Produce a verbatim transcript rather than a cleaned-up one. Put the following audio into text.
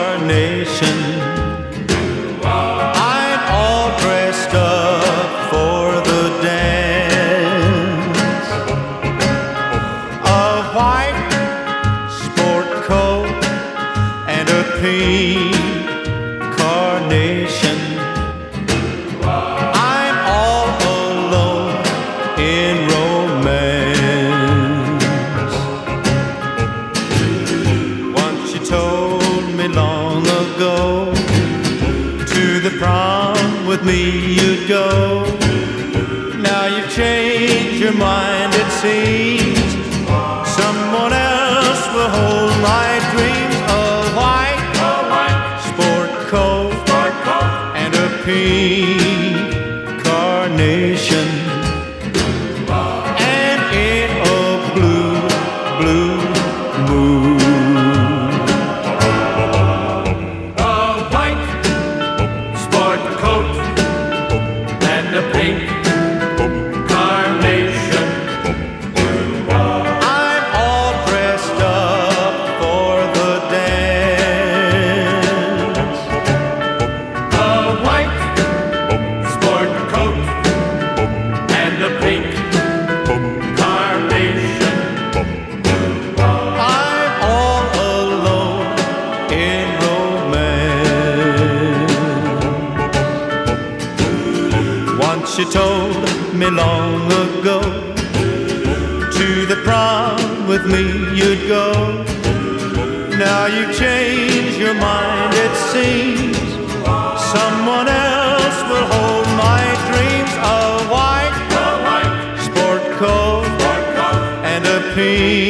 carnation. I'm all dressed up for the dance. A white sport coat and a pink carnation. I'm all alone in romance. Once you told me long ago, to the prom with me you'd go. Now you've changed your mind, it seems. Someone else will hold my dreams. A white, a white sport coat, sport coat and a pink carnation. And in a blue, blue moon. A white sport coat and a pink carnation. I'm all dressed up for the dance. A white sport coat and a pink carnation. I'm all alone in romance. Once you told me long ago, to the prom with me you'd go. Now you've changed your mind, it seems. Someone else will hold my dreams. A white, A white sport coat sport coat and a pink